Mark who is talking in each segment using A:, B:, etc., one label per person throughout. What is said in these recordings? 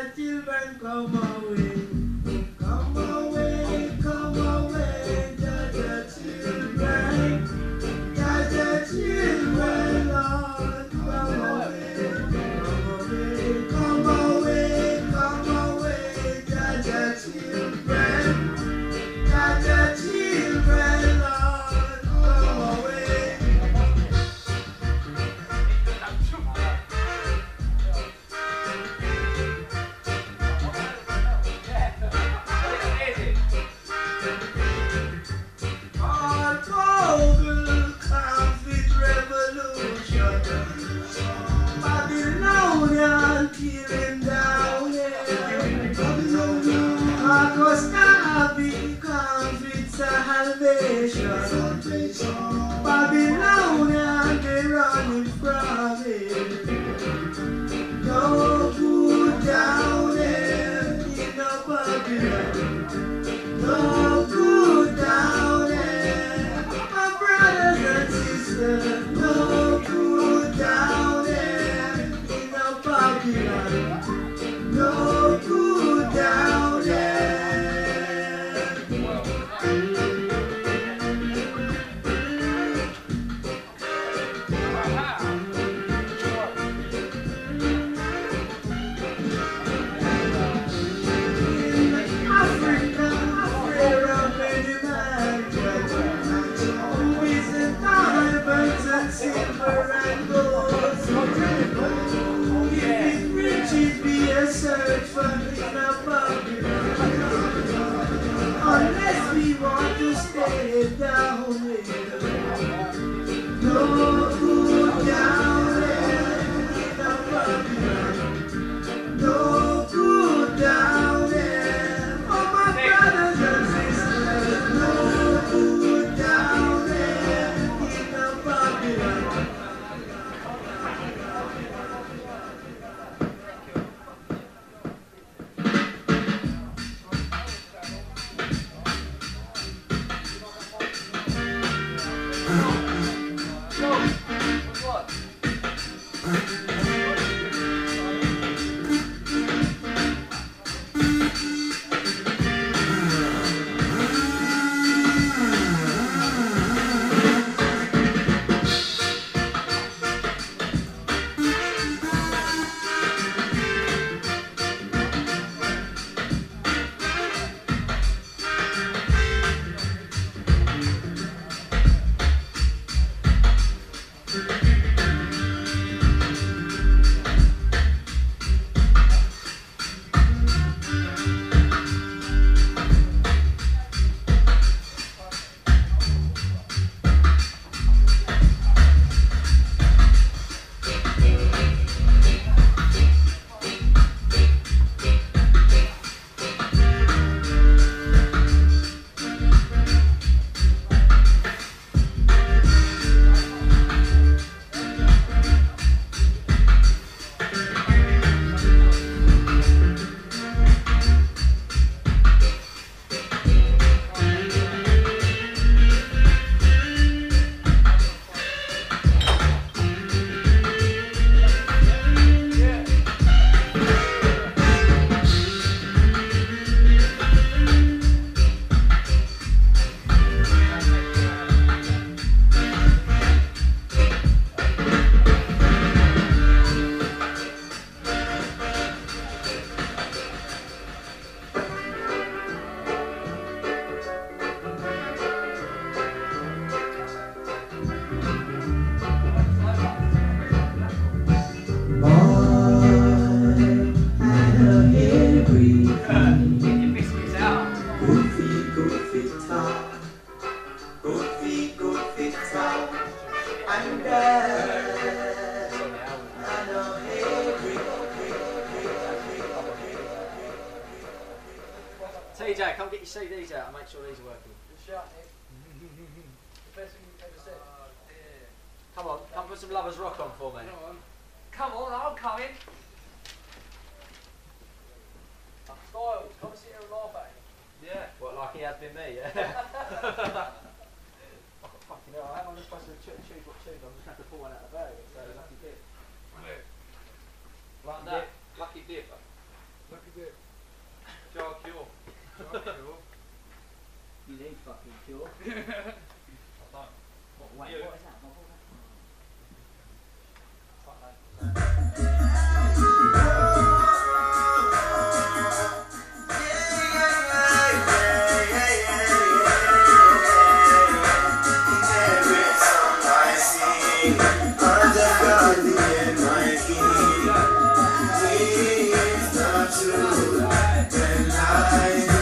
A: children come away. Come away, Jaja children. Jaja children, Lord, come away. Come away, Jaja children. Jaja children, Lord, come away. All global conflict revolution. Babylonian killing down here. Cause now be conflict salvation. Babylonian they running from it. No good down there in a Babylon. No good down there, my brothers and sisters. No good down there in a Babylon. No good down there. Silver and gold. If riches be a search for in a Babylon, unless we want to stay down here, no good down there in a Babylon, no good down there for my brothers and sisters, no good down there in a Babylon.
B: TJ, come get your CDs out and make sure these are working.
C: The best thing you've ever said.
B: Come on, come put some Lovers Rock on for me.
C: Come on, I'm coming. Styles, come sit here and laugh at him.
B: Yeah. What, like he has been me, yeah? Fucking hell, how am I supposed to choose what tune? I'm just going to have to pull one out of the bag. So lucky dip. Like that.
C: Lucky dip. Lucky cure.
D: You need fucking cure.
C: I don't.
D: Wait,
C: You.
D: what is that? What was that?
C: Fuck that.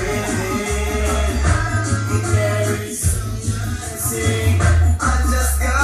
A: I just got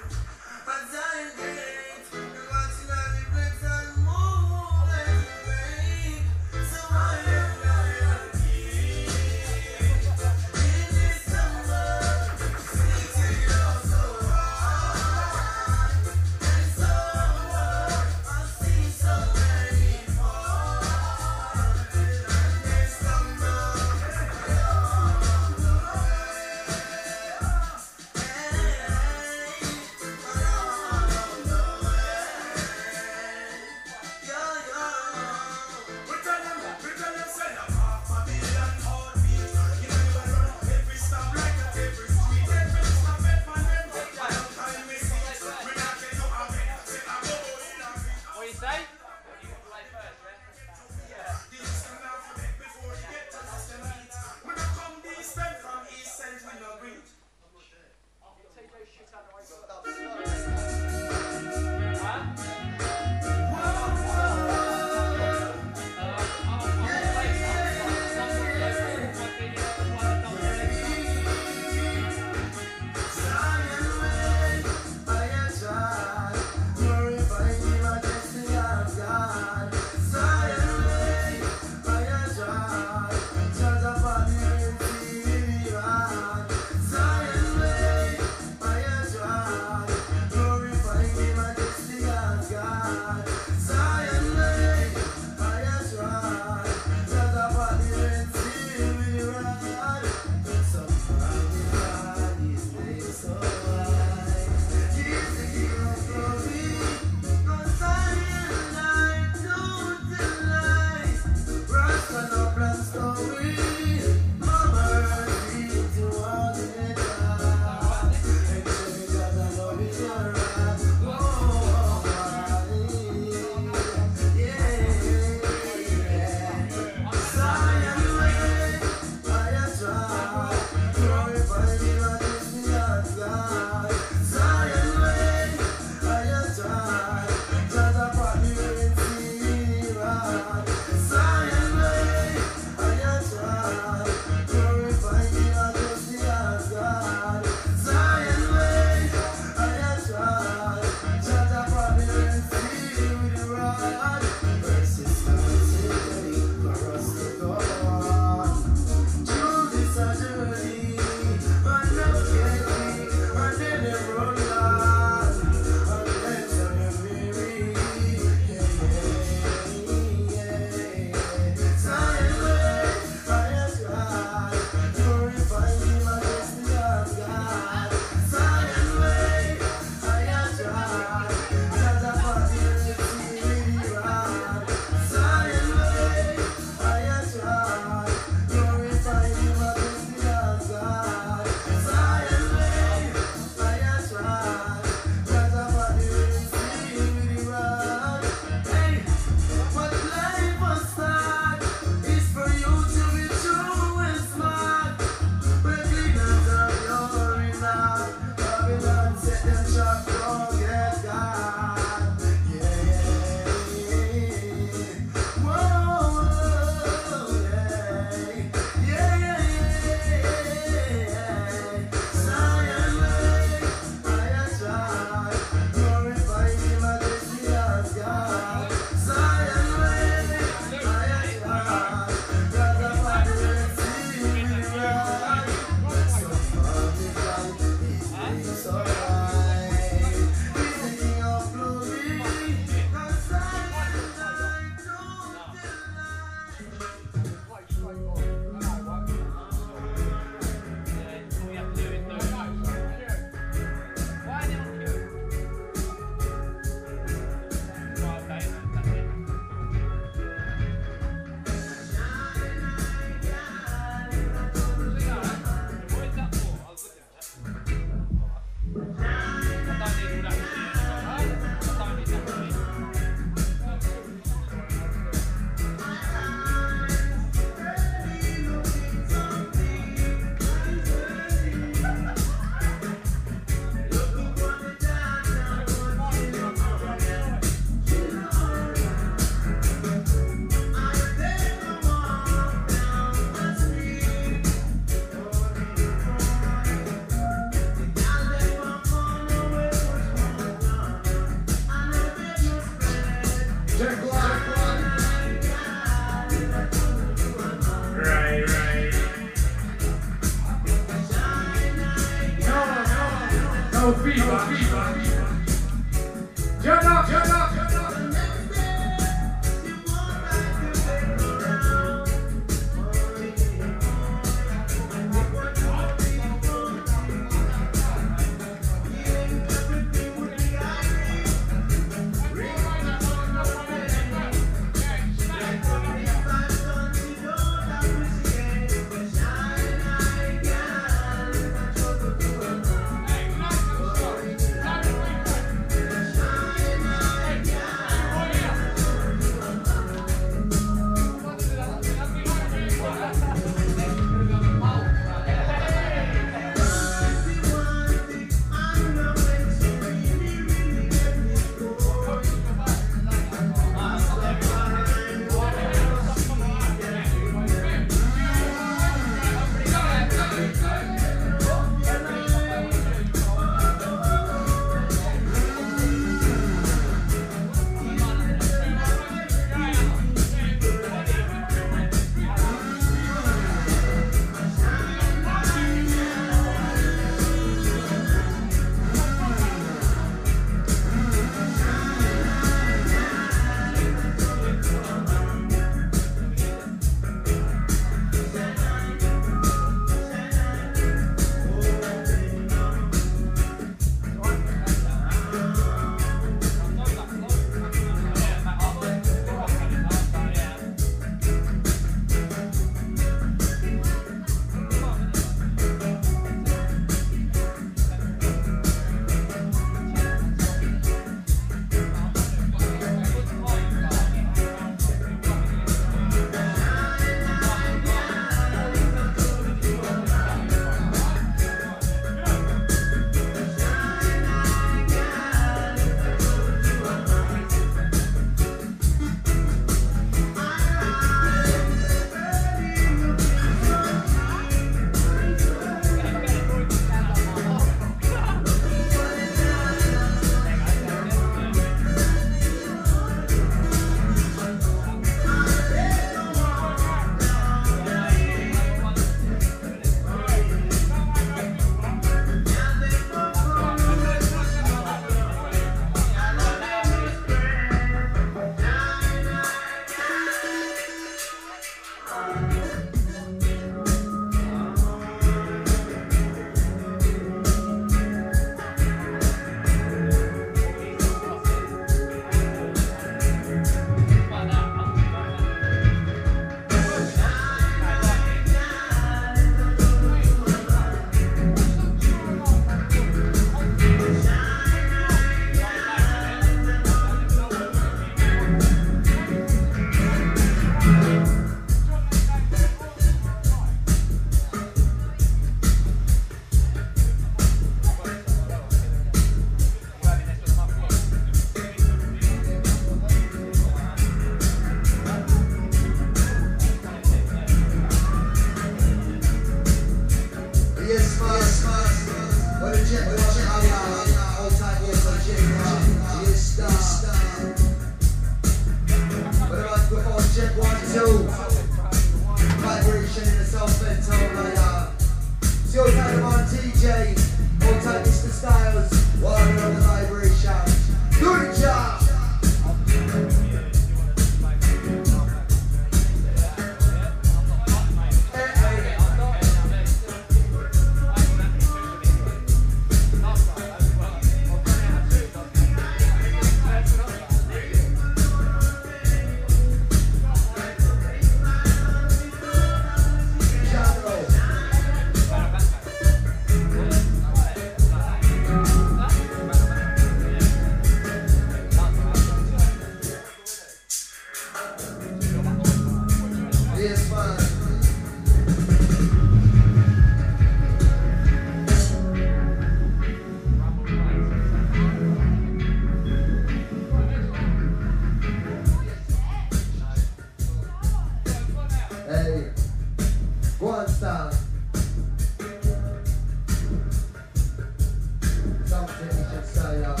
A: Attention, silence.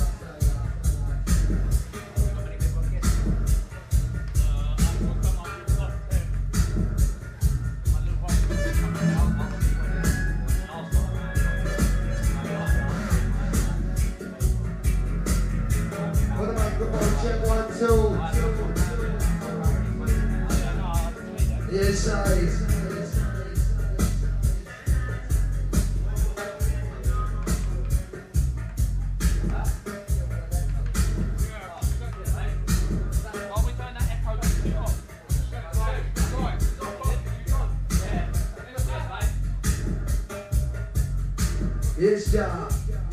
A: For the microphone, check 1, 2. Yes, size. Yes, job.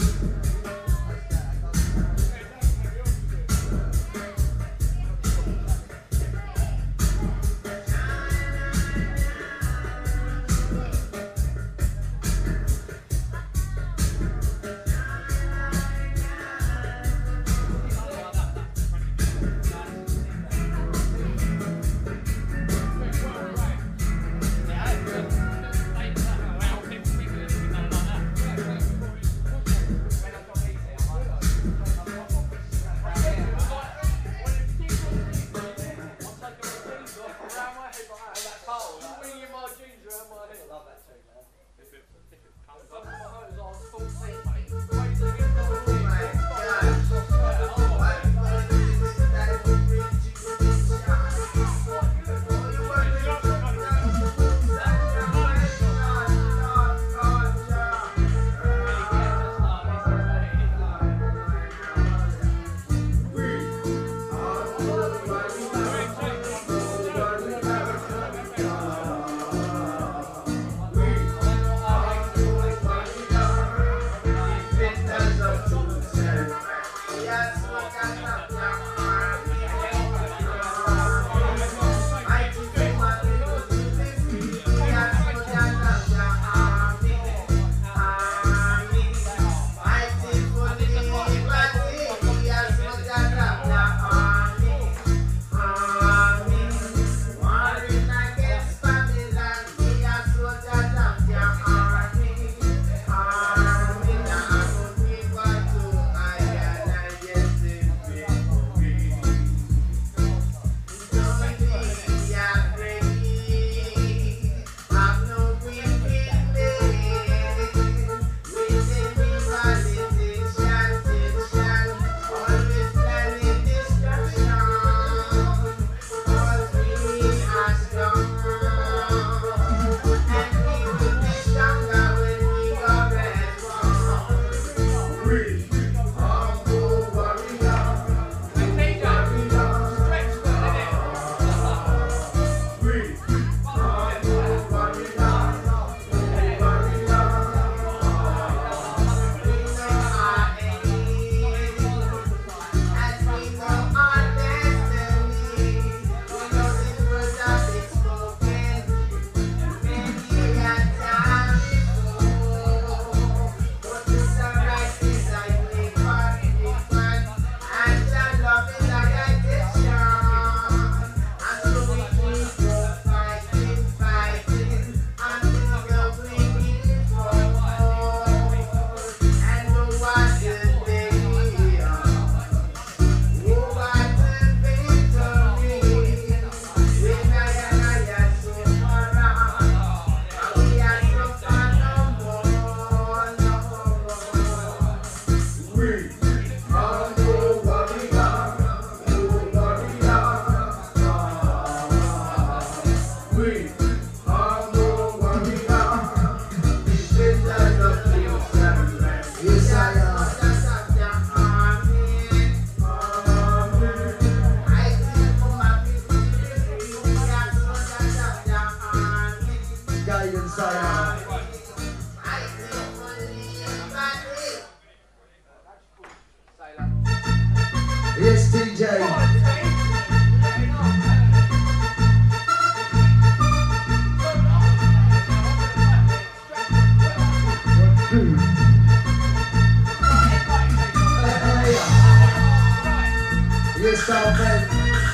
A: Yes, TJ. Yes, Southend.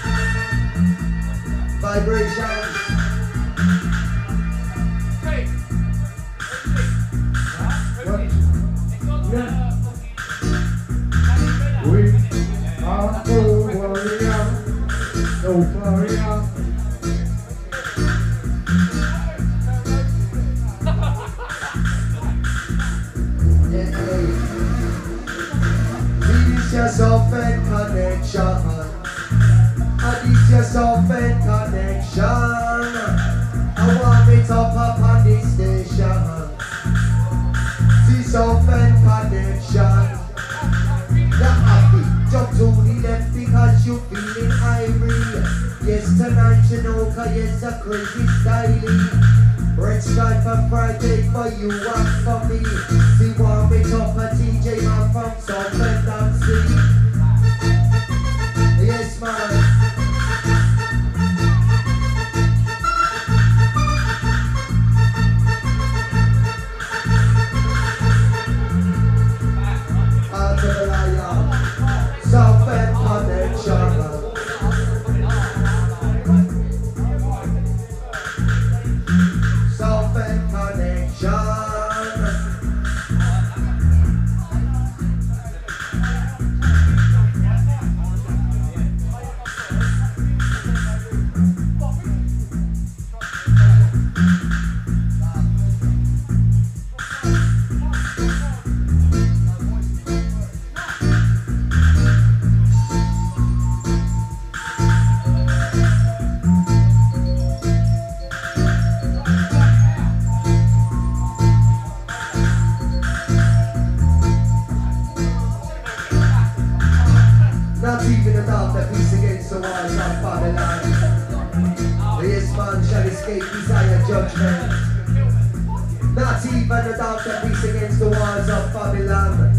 A: Vibrations. DJ Soft Connection. A DJ Soft Connection. I want me to pop on this station. See Soft Connection. You're happy, jump to the left because you feeling irie. Yes, tonight you know, cause it's a crazy style. Red stripe for Friday for you and for me. See, want me top a DJ man from Southend and Sea. Yes, man. Out of the lion, Southend Connection. Southend Connection. Not even a doubt that peace against the walls of Babylon. Yes, man shall escape desire judgment. Not even a doubt that peace against the walls of Babylon.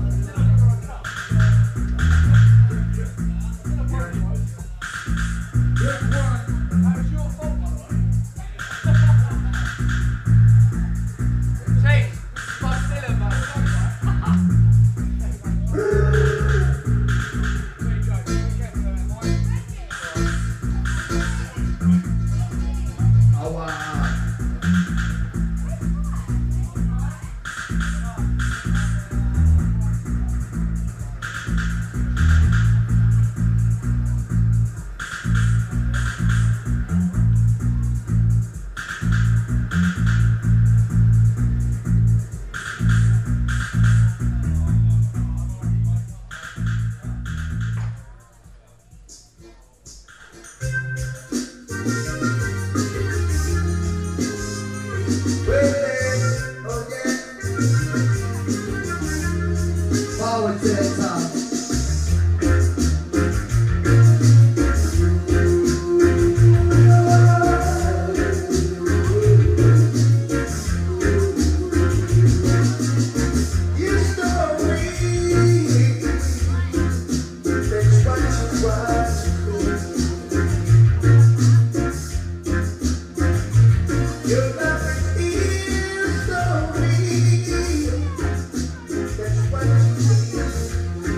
A: Forward to the top. You stole me. That's what you was. Your love is stole me. That's what you did.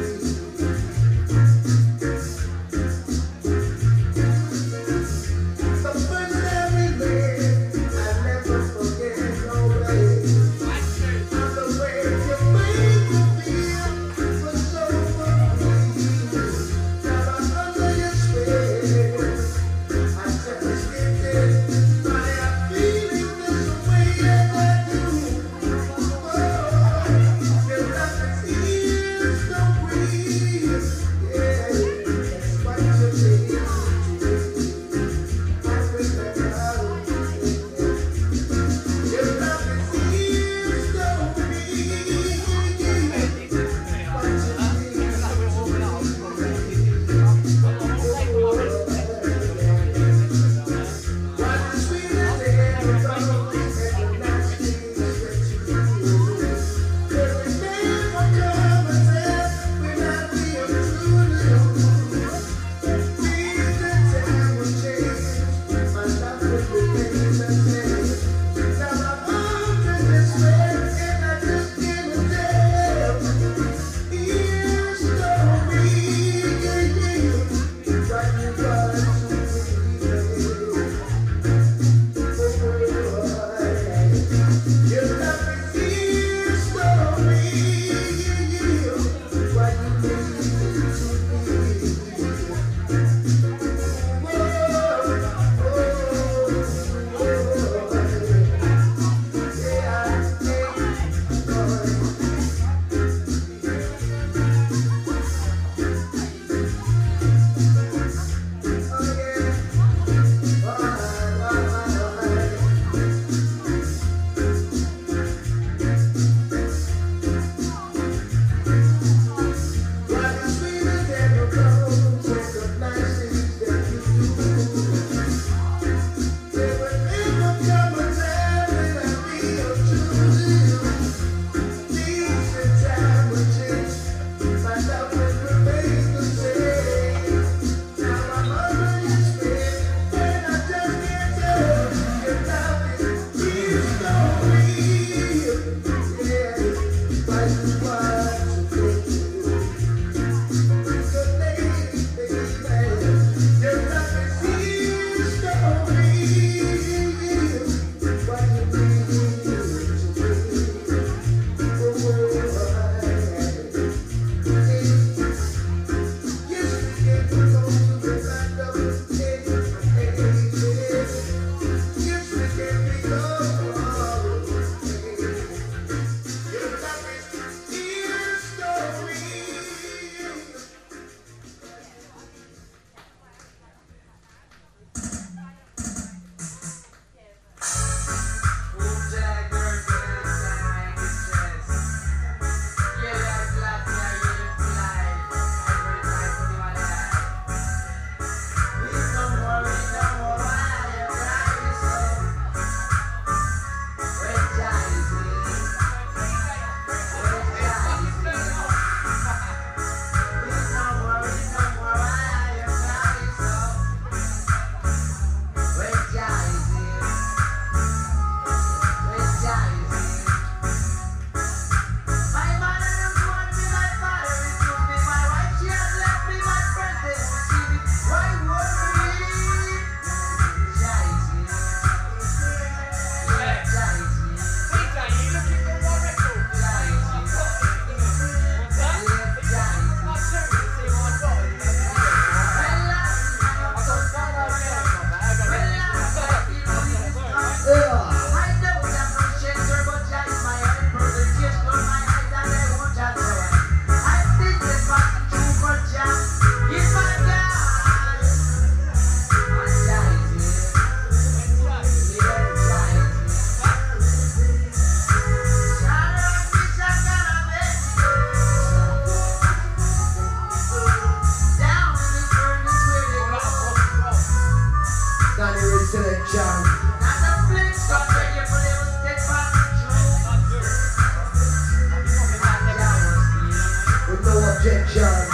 A: objection.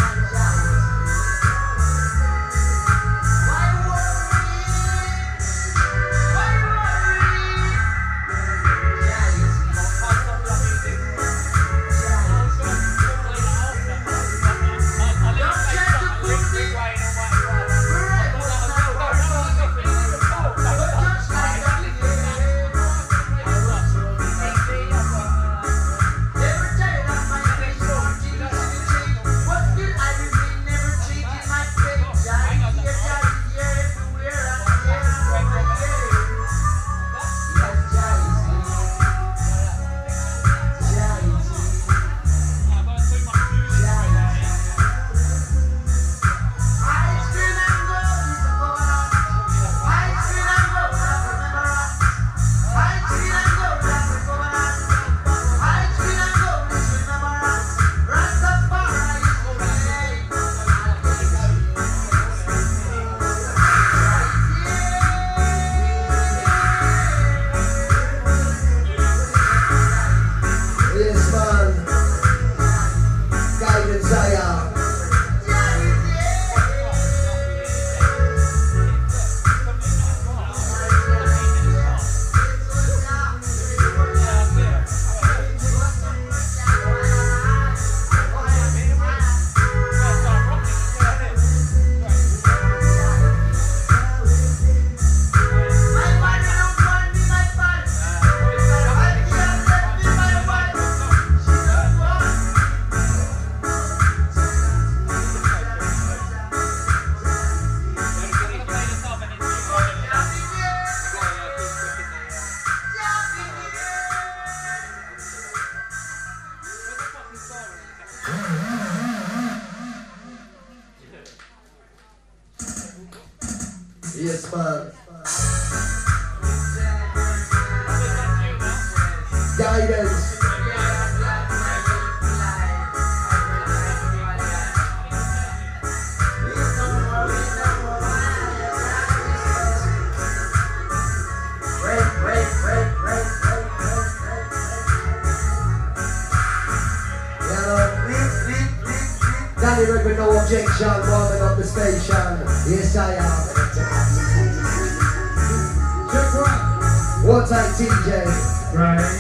A: Yes, man. Guidance. Danny Red with no objection, warming up the station. Yes, I am. One time, TJ.
E: Right.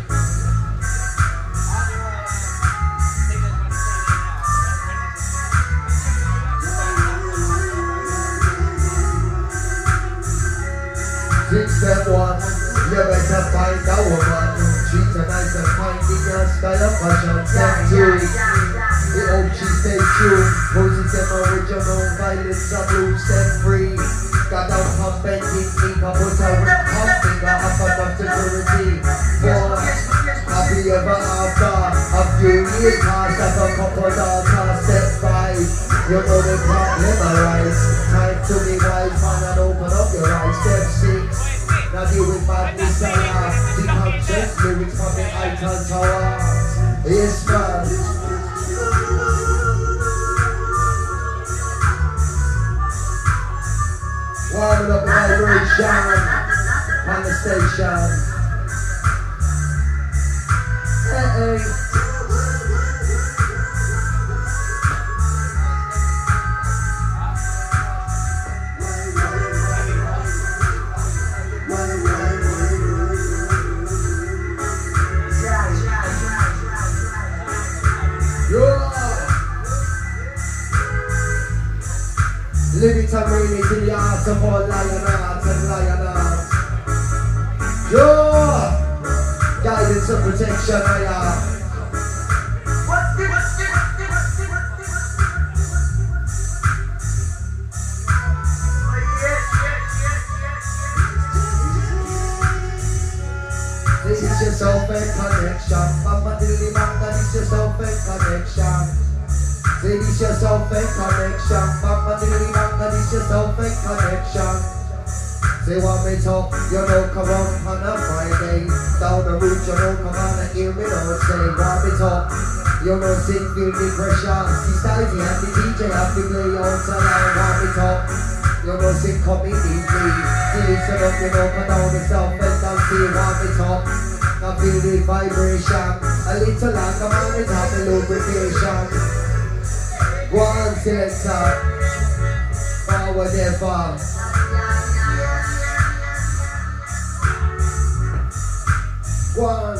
A: Step one, you better find a woman. Treat her nice and kind in your style of fashion. Step two, we hope she stay true. Poses them original, violence of blue. Step three, got out her bending knee, put her with pumping, got half enough security. Four, happy ever after. A few years past, have a couple daughters. Step five, you know they can't memorize. Time to be wise, man, and open up your eyes. Step six. Now deal with madness and laugh. The conscious lyrics from the Eiffel Tower. Yes, man. Warming up the vibration on the station. Hey, hey. Living to read it in the heart of all lionhearts and lionhearts. Yo! Guidance and protection, I am. This is your soul-fed connection. Mama dilly manga, this is your fake connection. Say this your fake connection. Mama dilly manga, this is your fake connection. Say want me talk, you know come on a Friday. Down the route, you know come on and hear me don't say. Want me talk, you know sing feel the pressure. See Styles and the DJ have to play on salon. Want me talk, you know sing come immediately. See listen up, you know come down the south and down see. Want me talk, now feel the vibration. A little longer man, it have the lubrication. selector. Forward ever. One.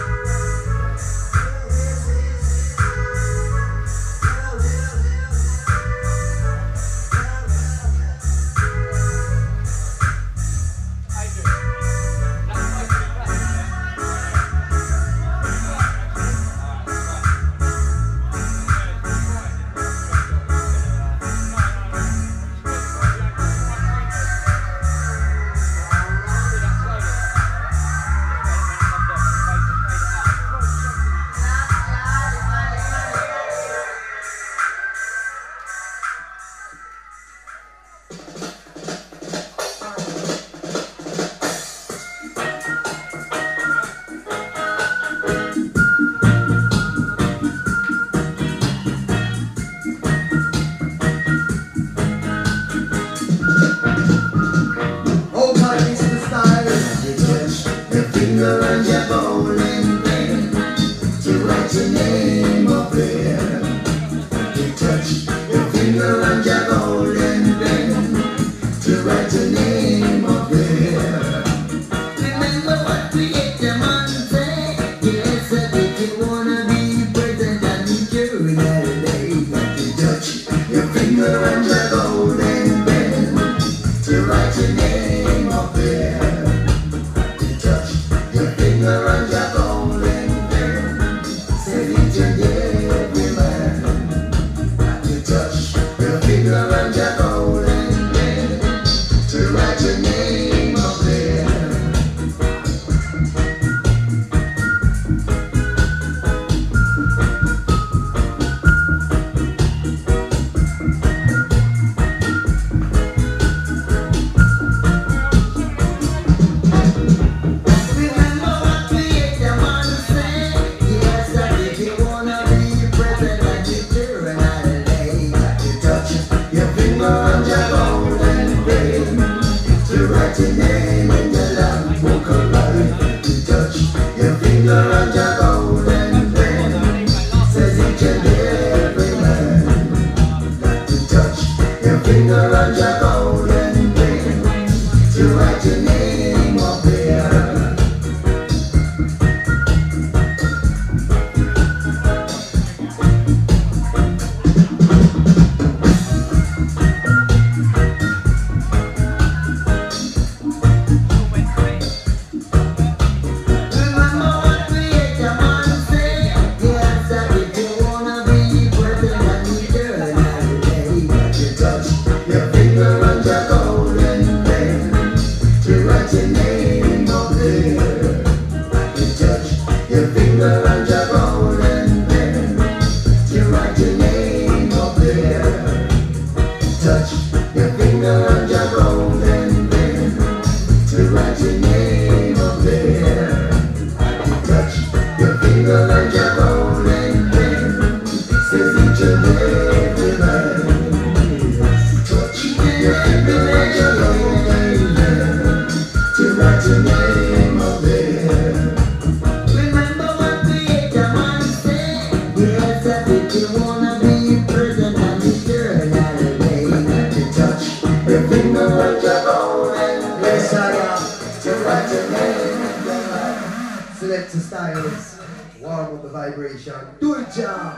A: Selector Styles, warm up the vibration. Do it, job.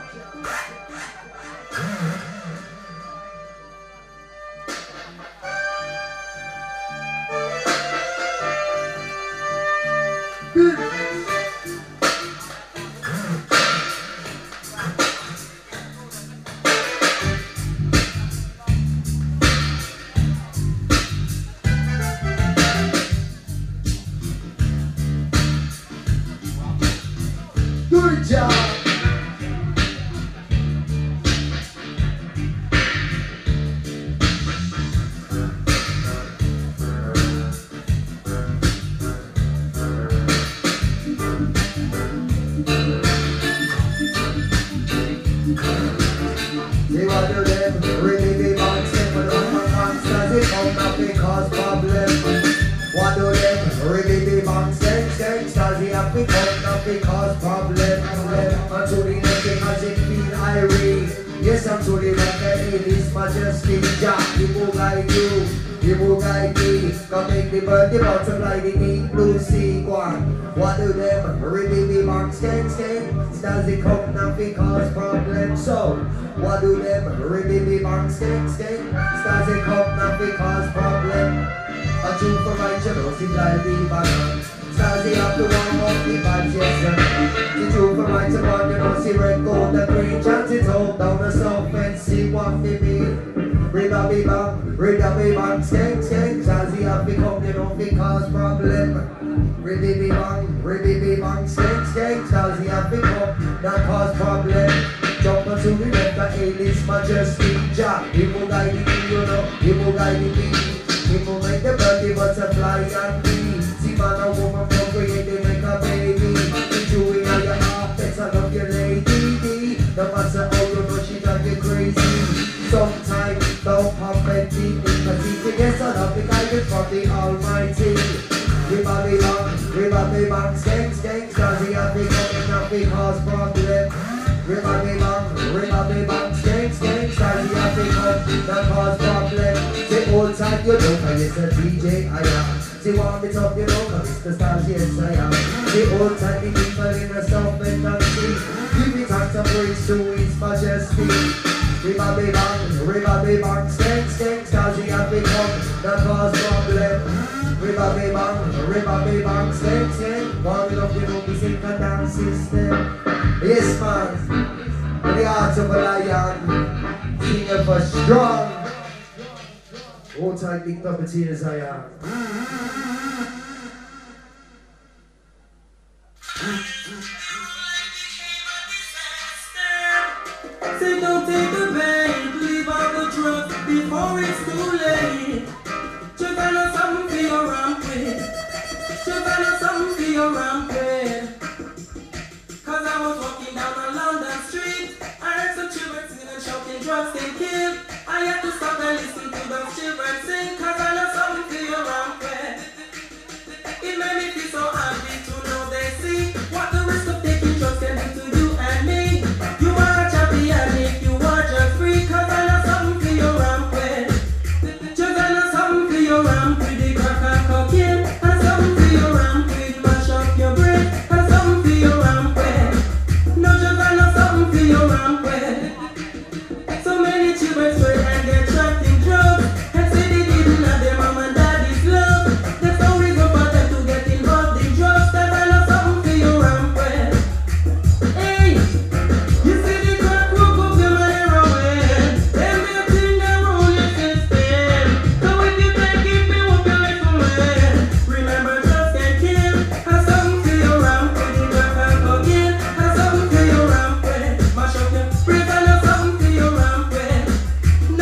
A: Good job. They want to them, really be bouncing, but on my monsters, it come nothing cause problem. What do them, really be bouncing, stars, we have to come nothing cause problem. I'm to the nothing as it feel irate. Yes, I'm to the nothing majesty, Jah, he will guide you, he will guide me. Come make the bird, the butterfly, the deep blue sea, go on. What do them? Ribby bang, skeng, skeng. Stars they come now because problems. So, what do them? Ribby bang, skeng, skeng. Stars they come now because problems. A tune for right, you know, see like the banner. Stars they have to warm up the vibes, yes sir. The tune for right, you know, see red, gold, and green. Chant it out down the south and see what they mean. Ribby bang, skeng, skeng. Stars they have to come, you know, because problems. Ribby bang, skeng, skeng. Stars they have to come, that cause problems. Jump onto the left, the A-list majesty, Jah. He will guide me, you know, he will guide me. He will make the bird, the butterfly and bee. See man or woman procreate, they make a baby. The chewing on your heart, that's I love your lady. No matter how you know she drive you crazy. Sometimes don't pump and deep, because he forgets I love the guidance from the Almighty. Ribby bang, skeng, skeng. Stars he have become enough because problem. Ribby bang, skeng, skeng. Stars he have become that cause problem. Say old time you know, cause it's a DJ I am. Say warm it up you know, cause it's the stars, yes I am. Say old time the people in the south and the sea. Give me time to praise to his majesty. Ribby bang, skeng, skeng. Stars he have become that cause problem. Ribby bang, skeng, skeng. Warm it up, you know, we sing a dance system. Yes, man. In the heart of a lion, singing for strong. All tight, big double T as I am.
E: Say don't take the pain, leave out the drugs before it's too late. Just got something for your rampage. Just got something for your rampage. Cause I was walking down a London street. I heard some children singing and shouting drugs can kill. I had to stop and listen to those children sing. Cause I know something for your rampage. It made me feel so happy to know they see what the risk of taking drugs can do to you and me. You are a champion if you are just free. Cause I know something for your rampage. Just I know something for your rampage. The crack and cocaine. And something for your rampage. Mash up your brain. And something for your rampage. No, just I know something for your rampage. So many children swear and get trapped in drugs. And say they didn't have their mom and daddy's love. There's no reason for them to get involved in drugs. That's I know something for your rampage. Hey, you see the crack woke up them and heroin. Them they think they rule your system. So if you take it, me whoop you like some man. Remember drugs can kill. Have something for your rampage. The crack and cocaine. Have something for your rampage. Mash up your brains and have something for your rampage.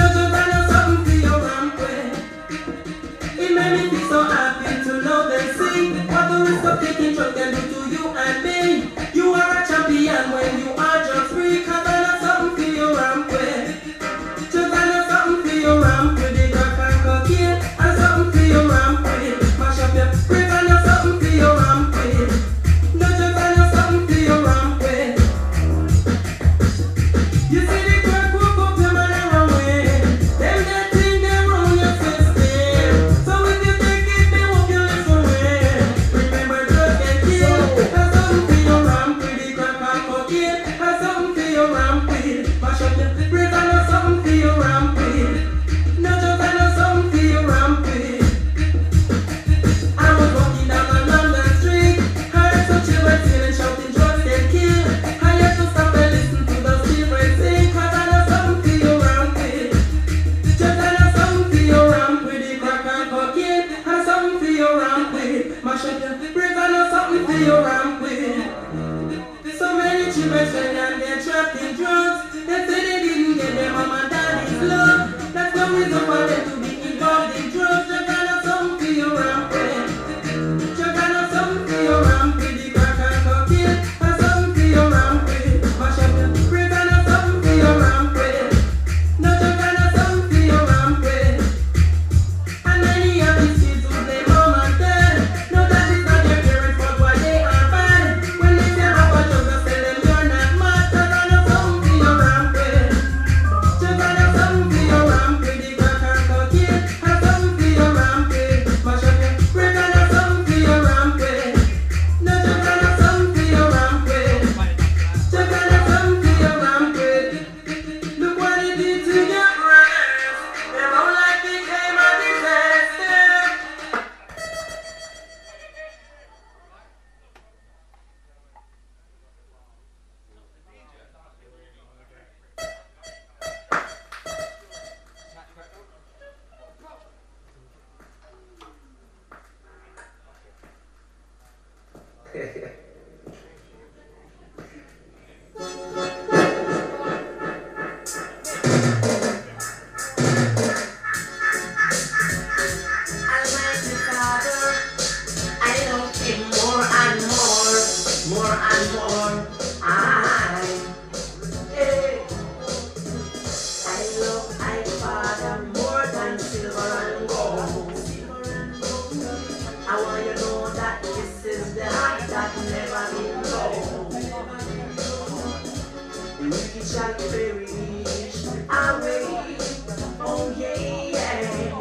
E: shall perish away. Oh yeah.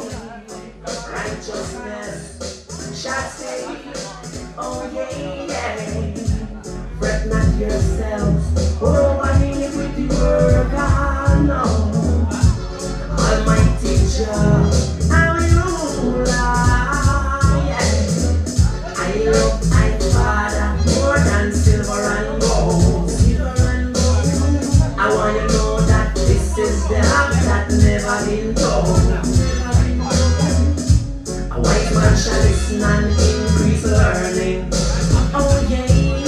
E: Righteousness shall stay. Oh yeah. Fret not yourselves over iniquity work. No. Almighty Jah, hallelujah. I love my Father more than silver and gold. I want you to know that this is the act that never been told. A wise man shall listen and increase learning. Oh yeah.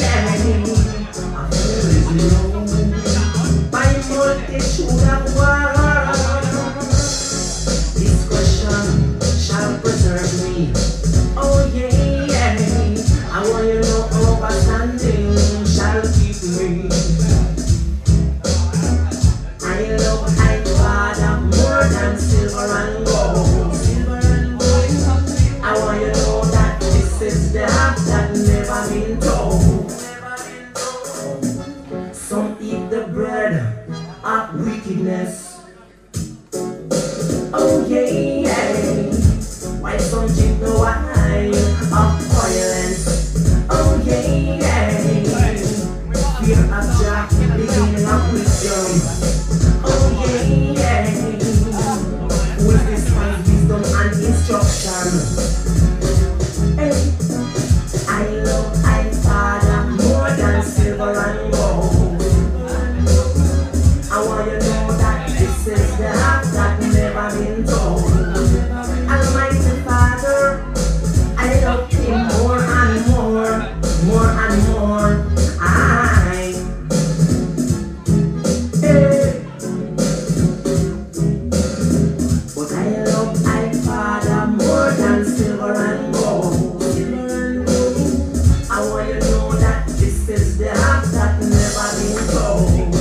E: By multitude of words, discretion shall preserve me. Oh yeah, I want you to know overstanding shall keep me. I love my Father more than silver and gold. I want you to know that this is the act that never been told. Some eat the bread of wickedness. Oh yeah. Why some drink the wine of violence? Oh yeah. Fear of Jah, beginning of wisdom. Oh yeah. With this man's wisdom and instruction. Hey. I love my Father more than silver and gold. I want you to know that this is the act that never been told. Almighty Father, I love Him more and more, more and more. But I love my Father more than silver and gold. I want you to know that this is the act that never been told.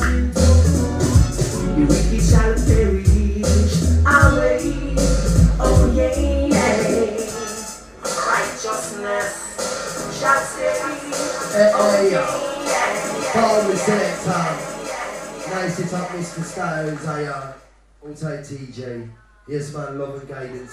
E: The wicked shall perish away. Oh yeah. Righteousness shall stay.
A: Hey,
E: Yeah.
A: Barley Selector. Nice it up, Mr. Styles. Also TJ. Yes, man, love and guidance.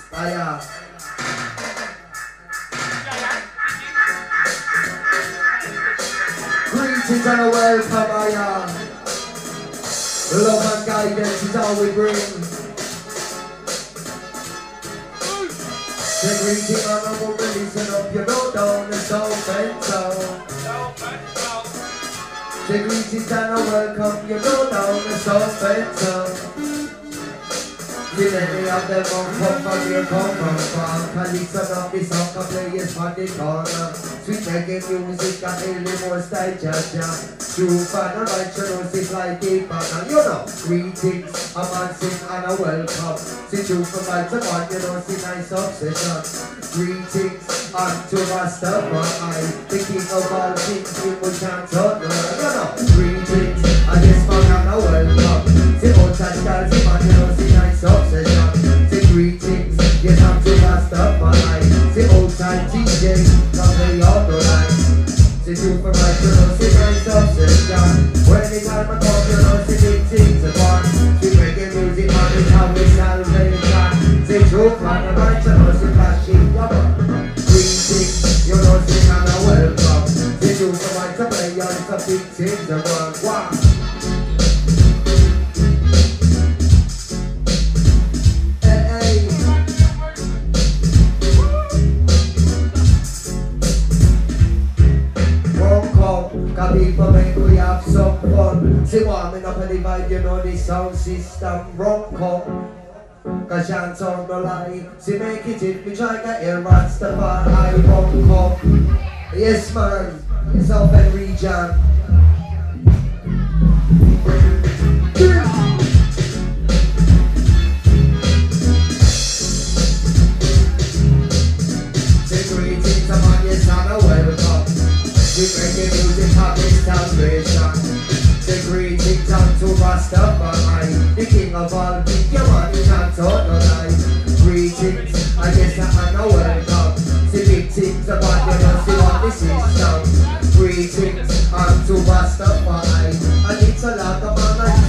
A: Greetings and a welcome, love and guidance is all we bring. The greeting and a woman, listen up, you know down the South Bend. The greetings and a welcome, you know down the South Bend. You many of them won't come from here, come from far. Calypso not be soccer players for the corner. Sweet reggae music got a little more style, ja. True fan and righteous like a banner. You know, greetings, a man sing and a welcome. See true from right to one, you know, see nice obsession. Greetings unto Rastafari, the king of all kings, people can't turn around. You know, greetings, I guess man and a welcome. See outside girls, see man, you know, see nice obsession. Say greetings, yes I'm to Rastafari. Say outside TJ, come play all the line. Say true for my girl, say nice obsession. When anytime I come, you know, say big things apart. Say reggae music, man, it's how we salvation. Say true for my right, you know, say flashing rubber. Greetings, you know, say kind of welcome. Say true for my play, you know, some big things apart. Wow. Cause people make we have some fun. See warming up and the vibe, you know the sound system wrong come. Cause chance on the line. See make it if we try to hear Rastafari won't come. Yes man, South End region. Say greetings among yes and a welcome. We bring the music of this salvation. The greetings unto Rastafari, the king of all kings, you want to chant out no lie. Greetings, I guess I'm a welcome. See big things about you, don't see what this is now. Greetings unto Rastafari, and it's a lot of man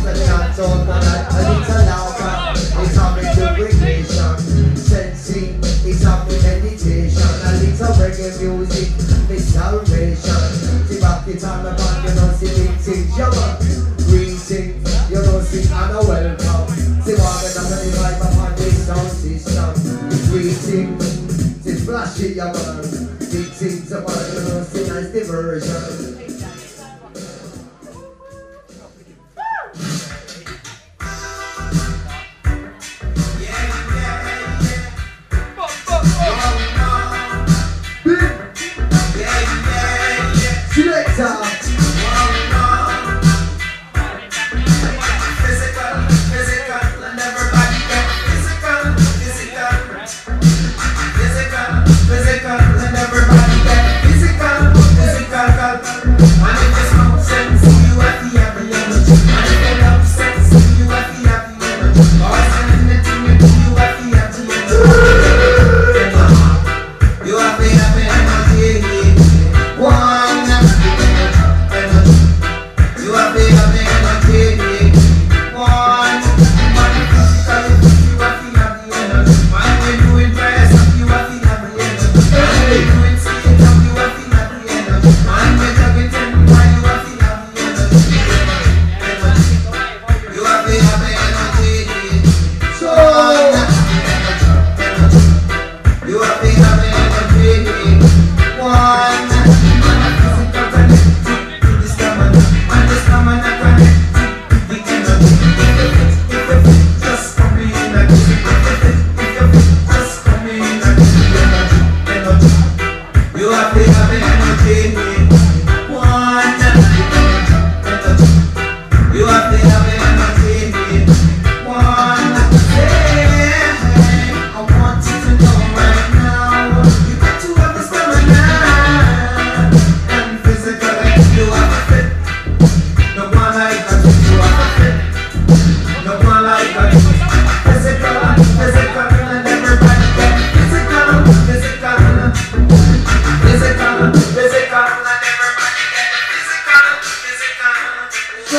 A: physical, physical, physical, and everybody get physical, physical, physical, physical, and everybody get physical, physical. So,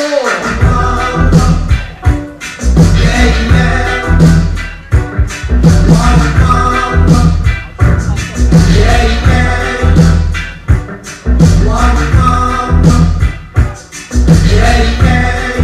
A: yeah, man. Yeah, man. Yeah, man.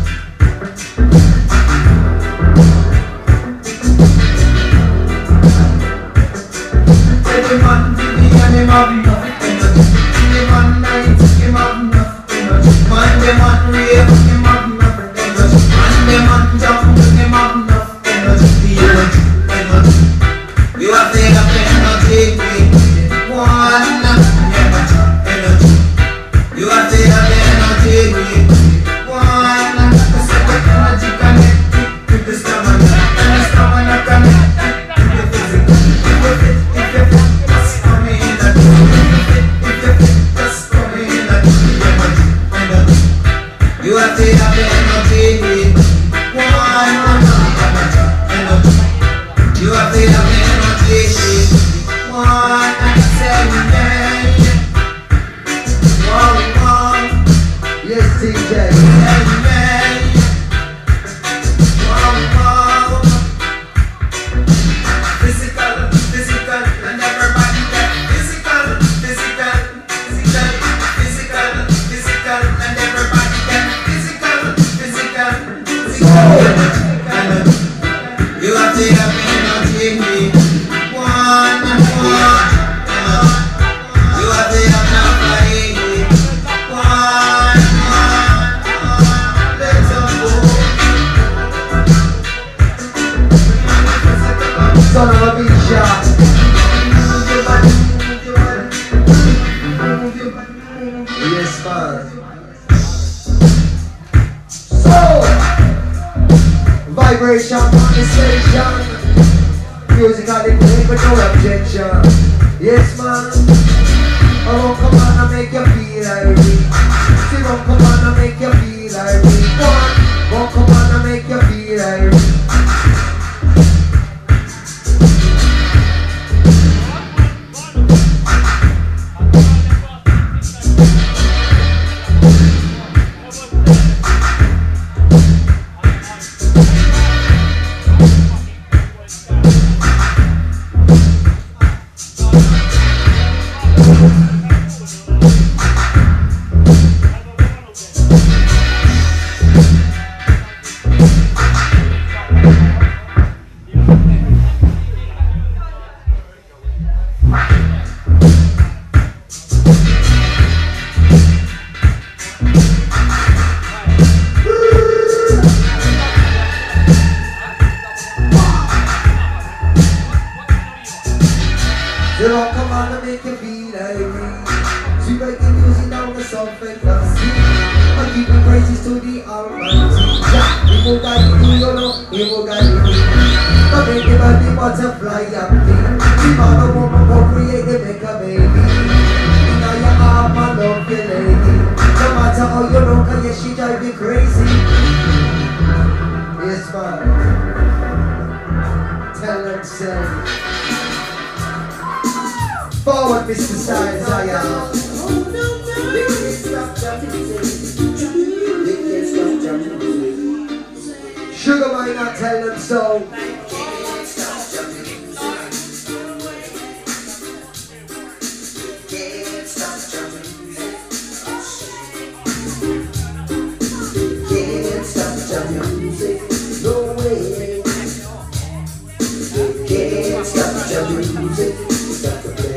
A: Every man give me and him have enough energy. Every man night, him have enough energy. Man, the man rave, him have enough energy. Man, the man jump, him have enough energy. Energy, energy. You have the energy, one energy, energy. You have the energy, one. Set the energy connected to the stamina, and the stamina connected to the physical. If you fit, just come in and if you fit, just come in and energy, energy. You have the energy, one energy, energy. You have the energy, one and seven. One. Yes, TJ. Physical, physical, and everybody get physical, physical, physical, physical, physical, and everybody get physical, physical, physical. You have to have energy, one. You have to have nobody, one. Let's go. Son of a bitch, yeah. Move your body, move your body, move your body, move your body. Yes, man. So, vibration on the station. Musically played with no objection. Yes, man. I won't come on and make you feel like me. She won't come on and make you feel like me. One won't come on and make you feel like me. They don't come on to make you feel like me. She breaking music down the surface of the sea. I'm giving praises to the Almighty. Yeah, he will guide you, you know, he will guide you. But make the body butterfly happy. The man or woman will create the make a baby. Now your arm and love your lady. No matter how you look, and yes, she drive you crazy. Yes, man. Tell them so. Forward, Mr. Styles, I am. They can't stop jumping. They can't stop jumping. Sugar might not tell them so. They can't stop jumping. Can't stop jumping. Can't stop jumping. No way. Can't stop jumping. Stop the play.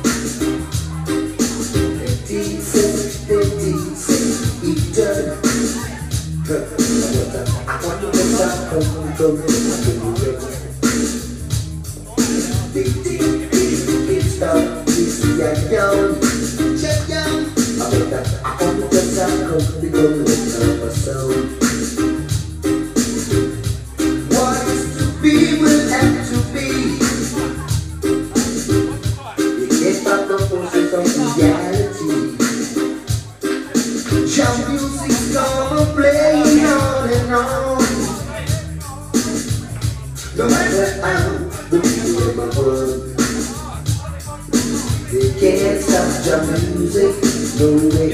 A: What is to be will have to be. It's not the forces of reality. Jump music's gonna play on and on. your music, no way.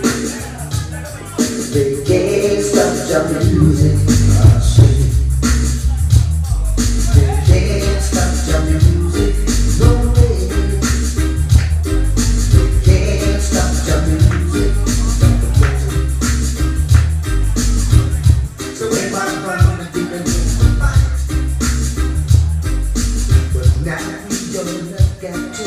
A: They can't stop your music, I say. They can't stop your music, no way. They can't stop your music, so way back from the beginning, but now we don't look at it.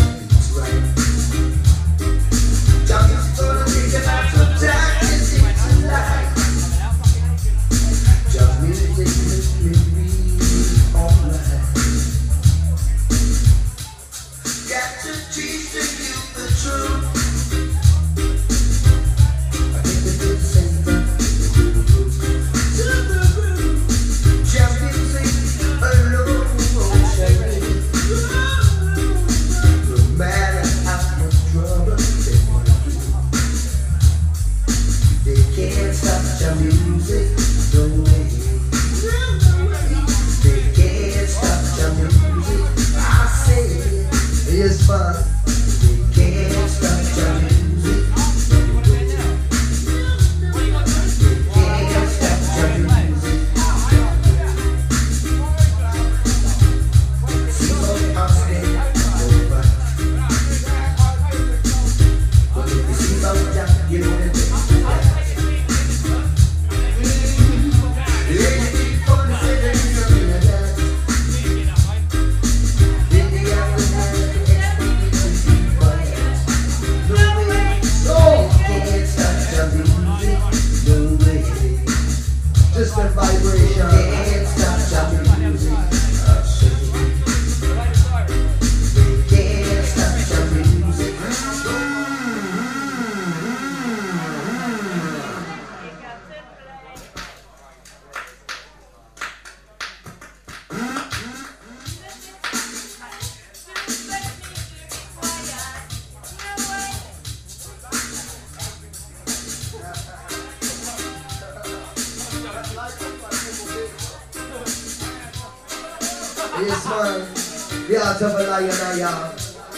A: Yes, man. The art of a lion, I am.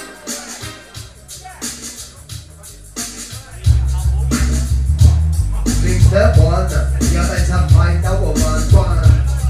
A: Drink the water. You better find a woman, one.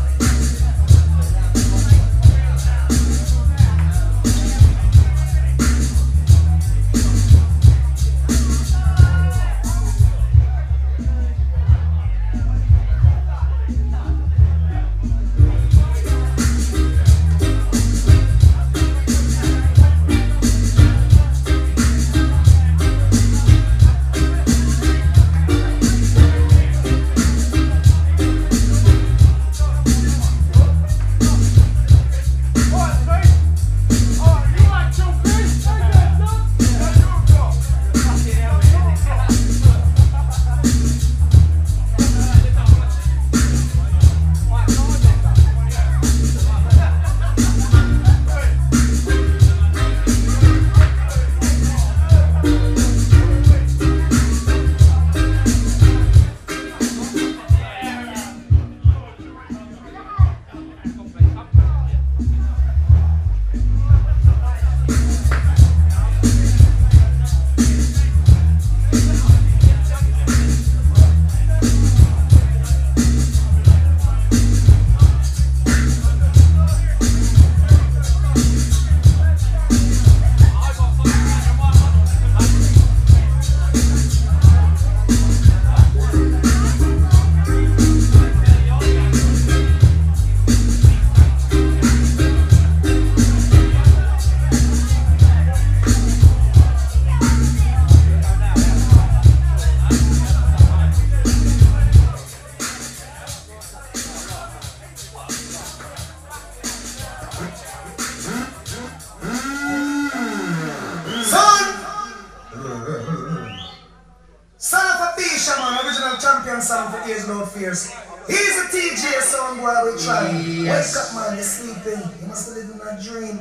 A: Sound for ears, no fears. He's a TJ sound boy, we try. Yes. Wake up, man, you're sleeping. You must live in a dream.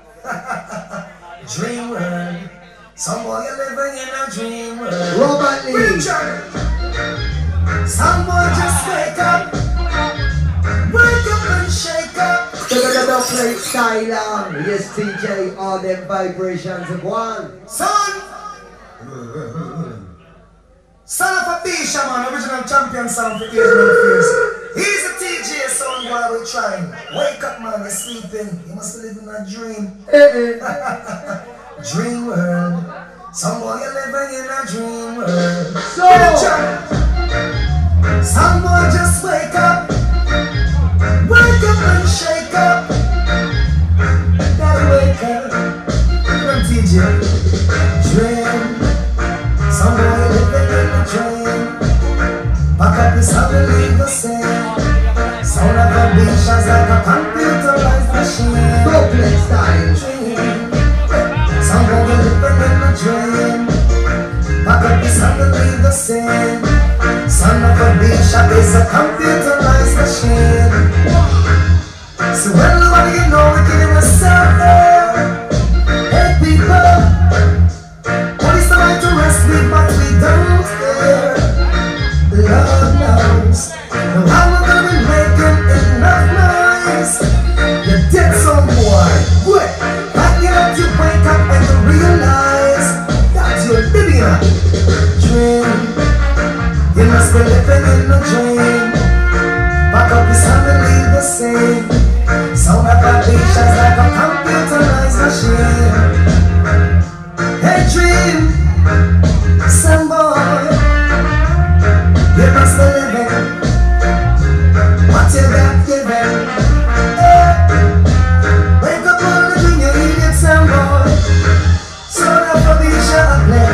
A: Dream world. Some boy, you're living in a dream world. Robert Lee. Some boy, just wake up. Wake up and shake up. Don't play style on. Yes, TJ, all them vibrations of one. Son,
F: Son of a Bisha, man, original champion son of the Asian Fierce. He's a TJ son, boy, we're trying. Wake up, man, you're sleeping. You must be living a dream. Dream world. Some boy, you're living in a dream world. Some boy, just wake up. Wake up and shake up. Gotta wake up. From TJ. Dream. Some boy living in a dream. Back up the sound and leave the same. Sound of a beach is like a computerized machine. Go play style. Dream. Some boy living in a dream. Back up the sound and leave the same. Sound of a beach is a computerized machine. So when nobody you know we give yourself there. Hey people. To rest with, but we don't care. Lord knows. No, how we're gonna be making enough noise. You're dead, some boy. What? Back it up, you wake up and you realize that you're living a dream. You must be living in a dream. Back up the sound and leave the same. Sound of a beach is like a computerized machine. Hey, dream. Some boy, you must be living what you got given. Wake up on the dream, you idiot, some boy. So that for me shall play.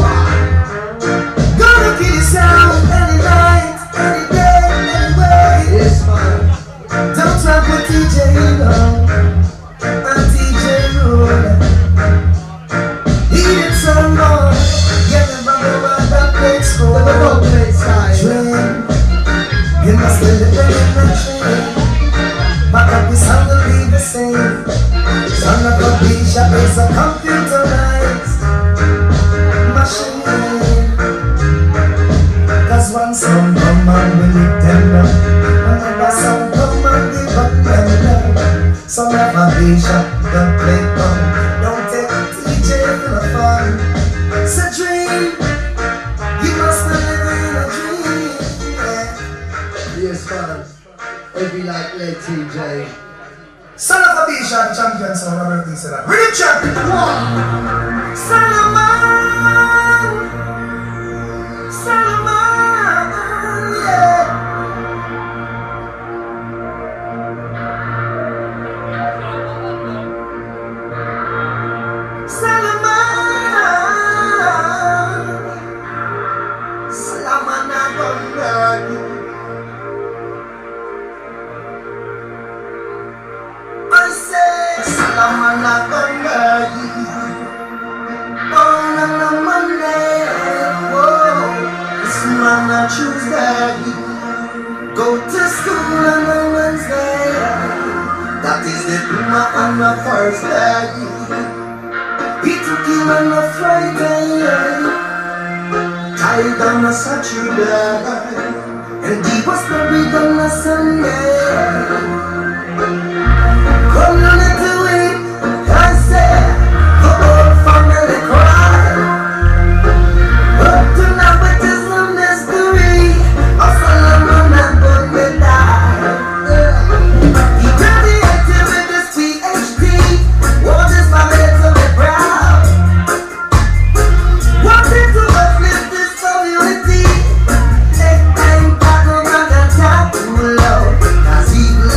F: Gonna kill yourself any night, any day, anyway. Yes, man. Don't try for TJ, no. And TJ rule. Idiot, some boy. Dream. You must be living in a dream. Back up the sound and leave the same. Son of a beach is a computerized machine. Cause one sound come and we live tender. Another sound come and give up tender. Son of a beach don't play fun. Don't take TJ for the fun. It's a dream. You must be living in a dream, yeah.
A: Yes, man. It'd be like Led TJ.
F: Son of a Bisha, the champion, son of everything said that. Rhythm champion! Solomon! Solomon, yeah. Tuesday, go to school on a Wednesday. That is the Puma on the Thursday. He took him on a Friday, tied on a Saturday, and he was buried on a Sunday. Come on into it, I said, the whole family cried. But tonight it is no mystery. Solomon and Bunny died. He graduated with his PhD. What is my to be proud? Wanted to uplift this community. Take time back on the top too low. Cause evil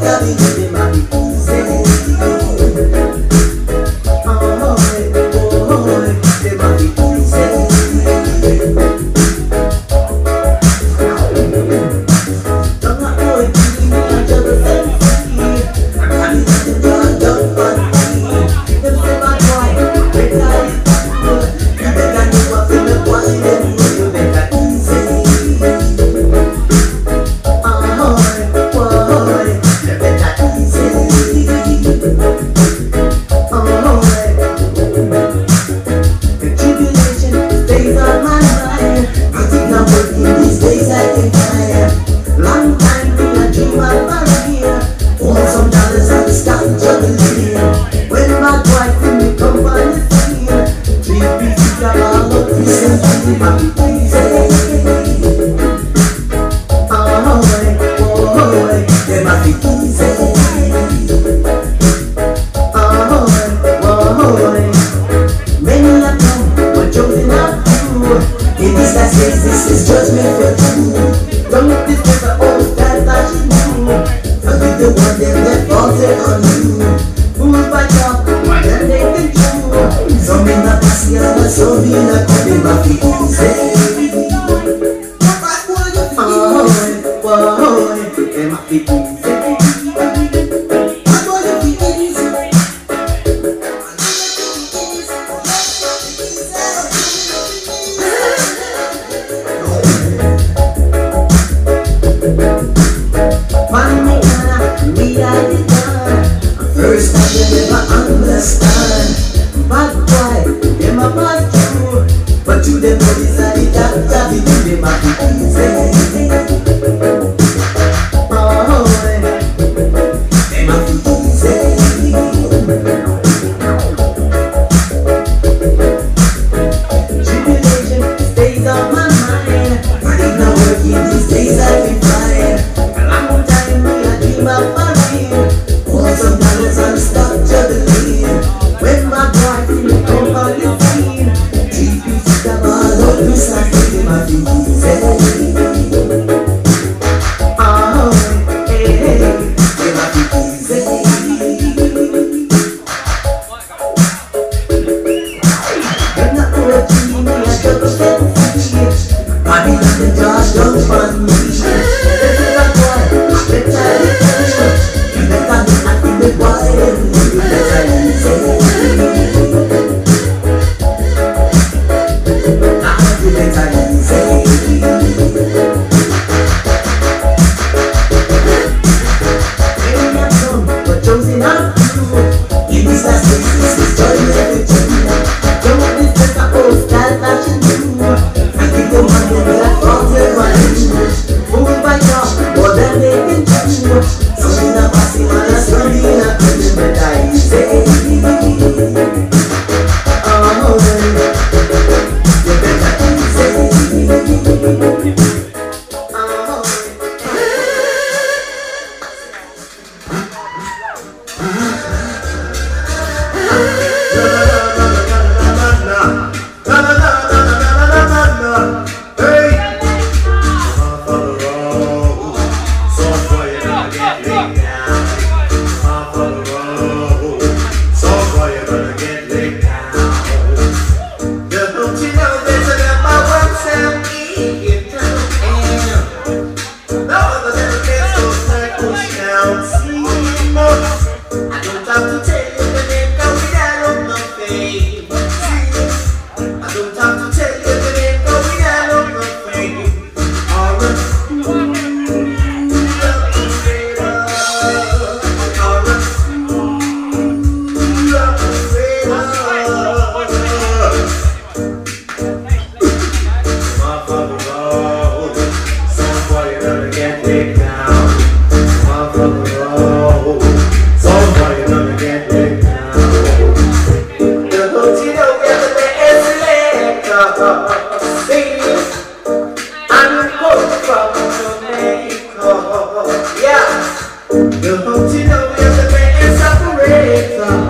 F: You know we're the best operator.